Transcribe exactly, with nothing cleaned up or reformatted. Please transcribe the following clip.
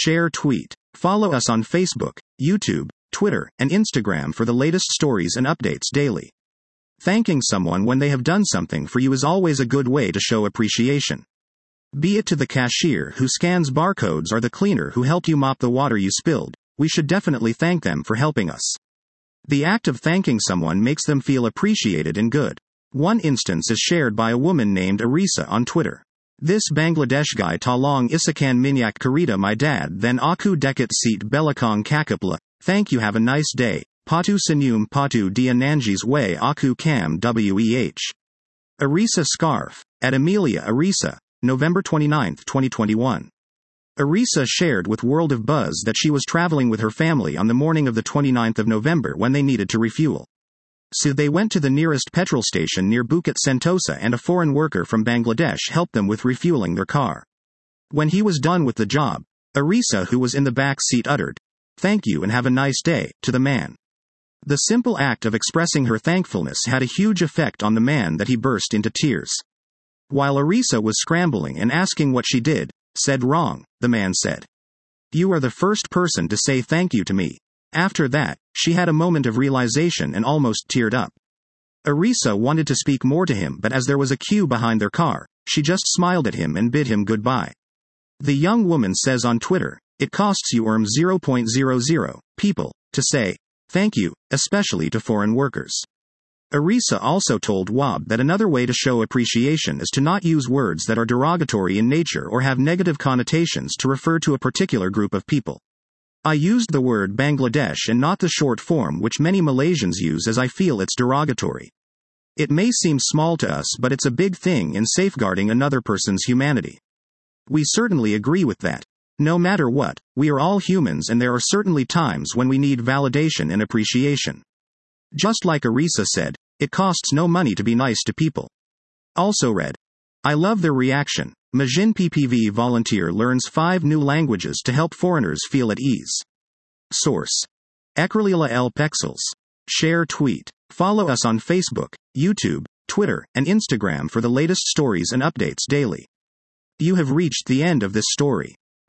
Share tweet. Follow us on Facebook, YouTube, Twitter, and Instagram for the latest stories and updates daily. Thanking someone when they have done something for you is always a good way to show appreciation. Be it to the cashier who scans barcodes or the cleaner who helped you mop the water you spilled, we should definitely thank them for helping us. The act of thanking someone makes them feel appreciated and good. One instance is shared by a woman named Arisa on Twitter. This Bangladesh guy talong isakan minyak karita my dad then aku dekat seat belakang kakapla, thank you have a nice day, patu senyum patu dia nanjis way aku kam weh. Arisa scarf. At Amelia Arisa, November twenty-ninth, twenty twenty-one. Arisa shared with World of Buzz that she was traveling with her family on the morning of the twenty-ninth of November when they needed to refuel. So they went to the nearest petrol station near Bukit Sentosa and a foreign worker from Bangladesh helped them with refueling their car. When he was done with the job, Arisa, who was in the back seat, uttered, "Thank you and have a nice day," to the man. The simple act of expressing her thankfulness had a huge effect on the man that he burst into tears. While Arisa was scrambling and asking what she did, said wrong, the man said, "You are the first person to say thank you to me." After that, she had a moment of realization and almost teared up. Arisa wanted to speak more to him, but as there was a queue behind their car, she just smiled at him and bid him goodbye. The young woman says on Twitter, it costs you erm zero point zero zero people to say thank you, especially to foreign workers. Arisa also told W A B that another way to show appreciation is to not use words that are derogatory in nature or have negative connotations to refer to a particular group of people. I used the word Bangladesh and not the short form which many Malaysians use as I feel it's derogatory. It may seem small to us, but it's a big thing in safeguarding another person's humanity. We certainly agree with that. No matter what, we are all humans and there are certainly times when we need validation and appreciation. Just like Arisa said, it costs no money to be nice to people. Also read, I love their reaction. Majin P P V volunteer learns five new languages to help foreigners feel at ease. Source. Ekralila L. Pexels. Share tweet. Follow us on Facebook, YouTube, Twitter, and Instagram for the latest stories and updates daily. You have reached the end of this story.